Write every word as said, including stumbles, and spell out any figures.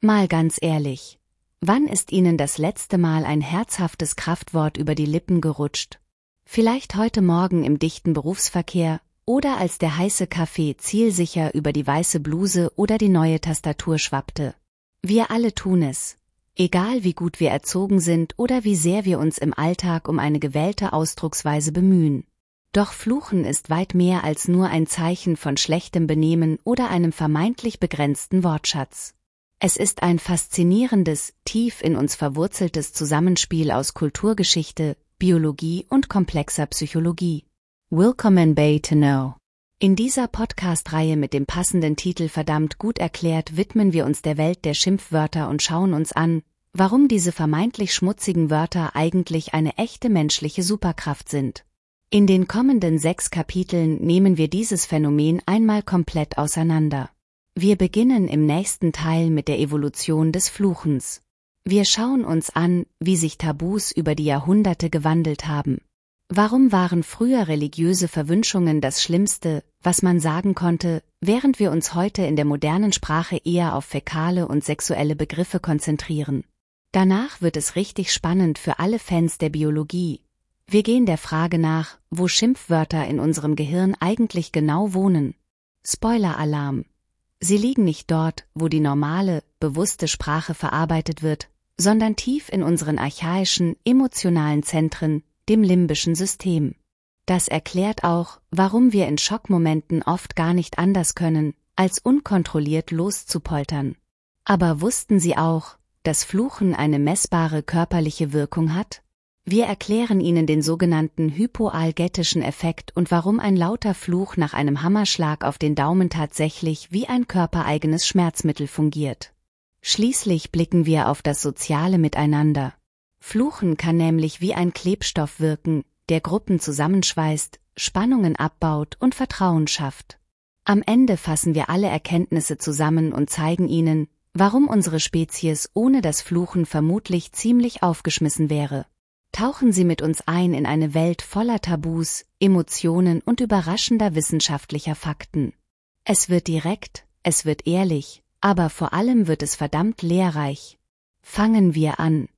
Mal ganz ehrlich, wann ist Ihnen das letzte Mal ein herzhaftes Kraftwort über die Lippen gerutscht? Vielleicht heute Morgen im dichten Berufsverkehr oder als der heiße Kaffee zielsicher über die weiße Bluse oder die neue Tastatur schwappte. Wir alle tun es, egal wie gut wir erzogen sind oder wie sehr wir uns im Alltag um eine gewählte Ausdrucksweise bemühen. Doch Fluchen ist weit mehr als nur ein Zeichen von schlechtem Benehmen oder einem vermeintlich begrenzten Wortschatz. Es ist ein faszinierendes, tief in uns verwurzeltes Zusammenspiel aus Kulturgeschichte, Biologie und komplexer Psychologie. Willkommen bei To Know. In dieser Podcast-Reihe mit dem passenden Titel Verdammt gut erklärt widmen wir uns der Welt der Schimpfwörter und schauen uns an, warum diese vermeintlich schmutzigen Wörter eigentlich eine echte menschliche Superkraft sind. In den kommenden sechs Kapiteln nehmen wir dieses Phänomen einmal komplett auseinander. Wir beginnen im nächsten Teil mit der Evolution des Fluchens. Wir schauen uns an, wie sich Tabus über die Jahrhunderte gewandelt haben. Warum waren früher religiöse Verwünschungen das Schlimmste, was man sagen konnte, während wir uns heute in der modernen Sprache eher auf fäkale und sexuelle Begriffe konzentrieren? Danach wird es richtig spannend für alle Fans der Biologie. Wir gehen der Frage nach, wo Schimpfwörter in unserem Gehirn eigentlich genau wohnen. Spoiler-Alarm! Sie liegen nicht dort, wo die normale, bewusste Sprache verarbeitet wird, sondern tief in unseren archaischen, emotionalen Zentren, dem limbischen System. Das erklärt auch, warum wir in Schockmomenten oft gar nicht anders können, als unkontrolliert loszupoltern. Aber wussten Sie auch, dass Fluchen eine messbare körperliche Wirkung hat? Wir erklären Ihnen den sogenannten hypoalgetischen Effekt und warum ein lauter Fluch nach einem Hammerschlag auf den Daumen tatsächlich wie ein körpereigenes Schmerzmittel fungiert. Schließlich blicken wir auf das soziale Miteinander. Fluchen kann nämlich wie ein Klebstoff wirken, der Gruppen zusammenschweißt, Spannungen abbaut und Vertrauen schafft. Am Ende fassen wir alle Erkenntnisse zusammen und zeigen Ihnen, warum unsere Spezies ohne das Fluchen vermutlich ziemlich aufgeschmissen wäre. Tauchen Sie mit uns ein in eine Welt voller Tabus, Emotionen und überraschender wissenschaftlicher Fakten. Es wird direkt, es wird ehrlich, aber vor allem wird es verdammt lehrreich. Fangen wir an.